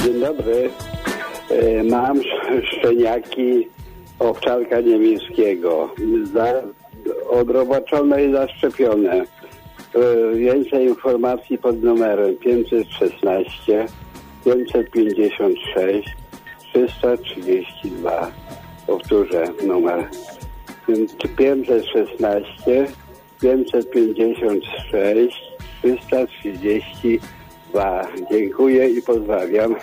Dzień dobry. Mam szczeniaki owczarka niemieckiego. Odrobaczone i zaszczepione. Więcej informacji pod numerem 516 556 332. Powtórzę numer 516 556 332. Dziękuję i pozdrawiam.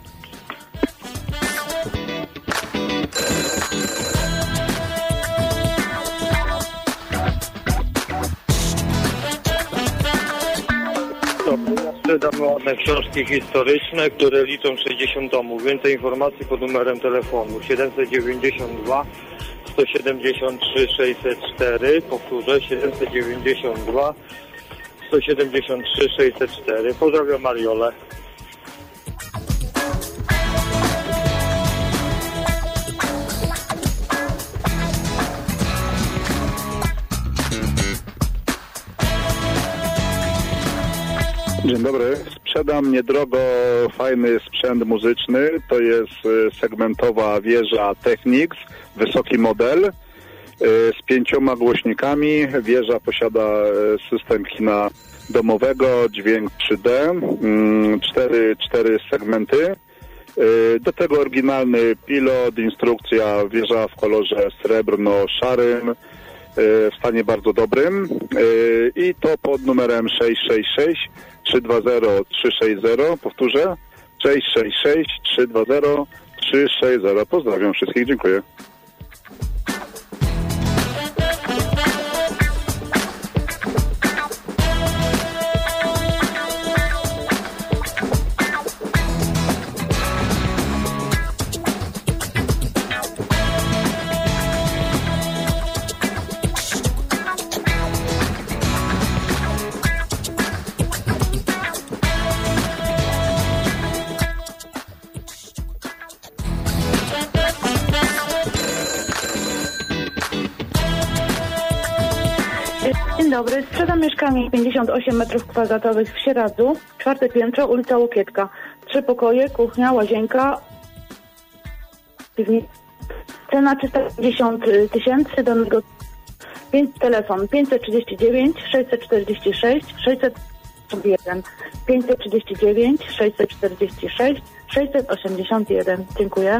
Ja sprzedam ładne książki historyczne, które liczą 60 tomów. Więcej informacji pod numerem telefonu 792 173 604. Powtórzę 792 173 604. Pozdrawiam Mariolę. Dzień dobry. Sprzedam niedrogo fajny sprzęt muzyczny. To jest segmentowa wieża Technics, wysoki model z 5 głośnikami. Wieża posiada system kina domowego, dźwięk 3D, 4 segmenty. Do tego oryginalny pilot, instrukcja, wieża w kolorze srebrno-szarym, w stanie bardzo dobrym i to pod numerem 666 320 360. Powtórzę 666 320 360. Pozdrawiam wszystkich, dziękuję. Dzień dobry, sprzedam mieszkanie 58 m2 w Sieradzu, 4. piętro, ulica Łokietka. 3 pokoje, kuchnia, łazienka, piwnica. Cena 350 000, danego telefon 539 646 601 539 646 681. Dziękuję.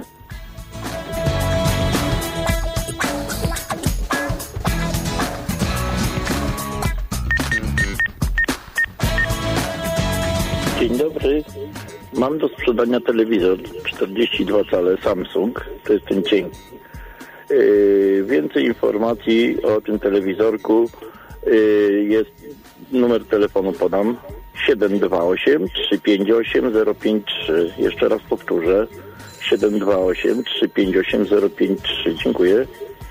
Dzień dobry. Mam do sprzedania telewizor 42 cale Samsung. To jest ten cień. Więcej informacji o tym telewizorku jest numer telefonu podam 728 358 053. Jeszcze raz powtórzę 728 358 053. Dziękuję.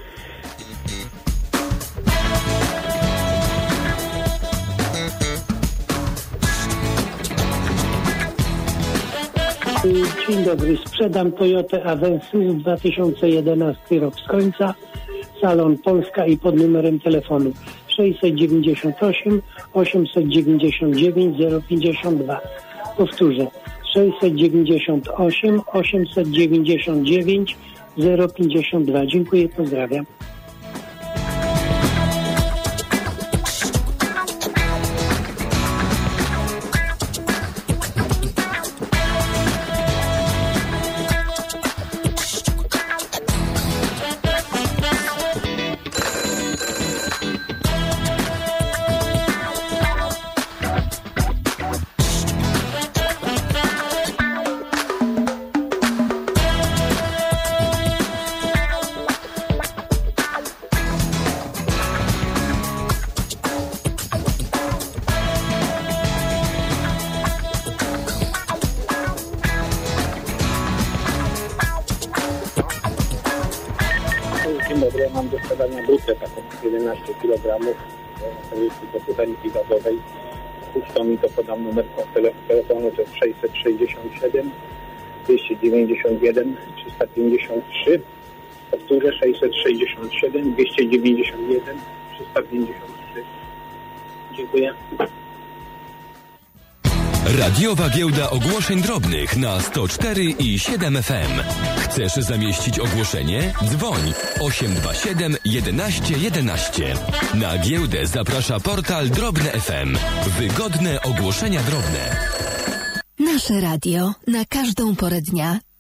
Dzień dobry, sprzedam Toyotę Avensis 2011 rok z końca, salon Polska i pod numerem telefonu 698 899 052. Powtórzę 698 899 052. Dziękuję, pozdrawiam. Ja mam do sprzedania brutę taką 11 kg do kuchenki gazowej. Puszczą mi to, podam numer telefonu, to jest 667 291 353. Powtórzę 667 291 353. Dziękuję. Radiowa Giełda Ogłoszeń Drobnych na 104 i 7 FM. Chcesz zamieścić ogłoszenie? Dzwoń 827 11 11. Na giełdę zaprasza portal Drobne FM. Wygodne ogłoszenia drobne. Nasze radio na każdą porę dnia